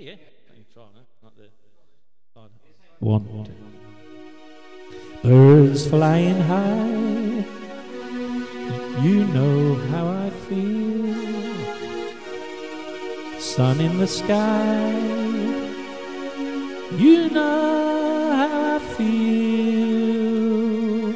yeah. You try that. Not the. One, two. Birds flying high, you know how I feel. Sun in the sky, you know how I feel.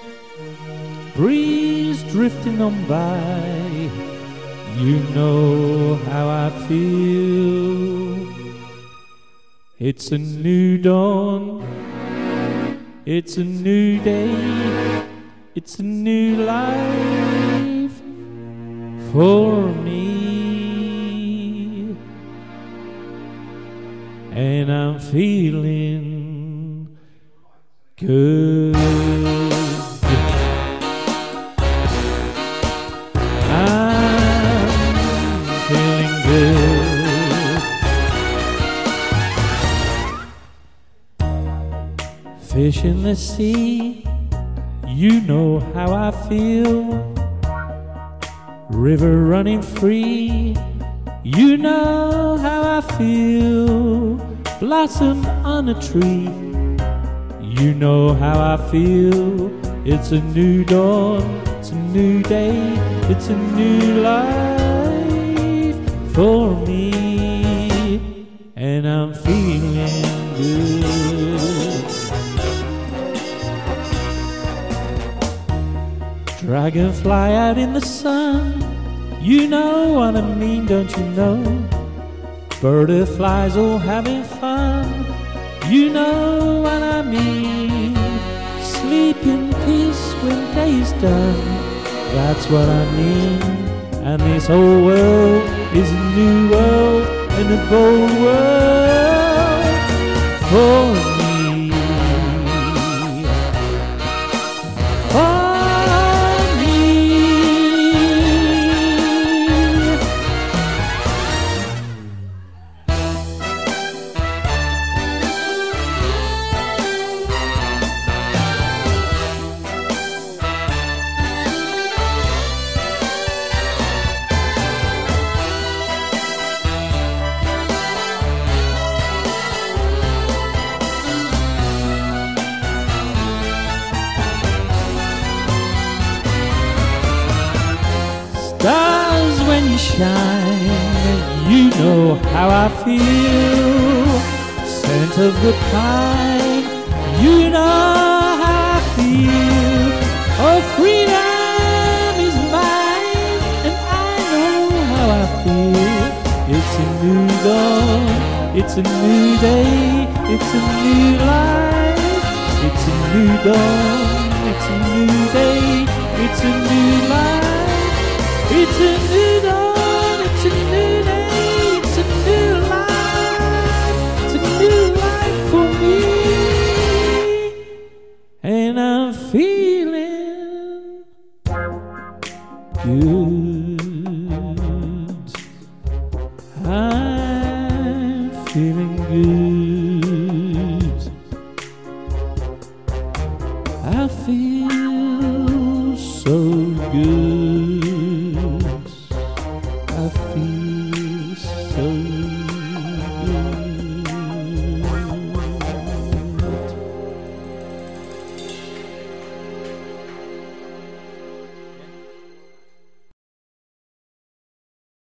Breeze drifting on by, you know how I feel. It's a new dawn, it's a new day, it's a new life for me. And I'm feeling good. I'm feeling good. Fish in the sea, you know how I feel. River running free, you know how I feel. Blossom on a tree, you know how I feel. It's a new dawn, it's a new day, it's a new life for me. And I'm feeling good. Dragonfly out in the sun, you know what I mean, don't you know? Butterflies all having fun, you know what I mean. Sleep in peace when day's done, that's what I mean. And this whole world is a new world and a bold world for me. Stars when you shine, you know how I feel. Scent of the pine, you know how I feel. Oh, freedom is mine, and I know how I feel. It's a new dawn, it's a new day, it's a new life. It's a new dawn, it's a new day, it's a new life. It's a new dawn, it's a new day, it's a new life, it's a new life for me. And I'm feeling good. I'm feeling good. I feel so good.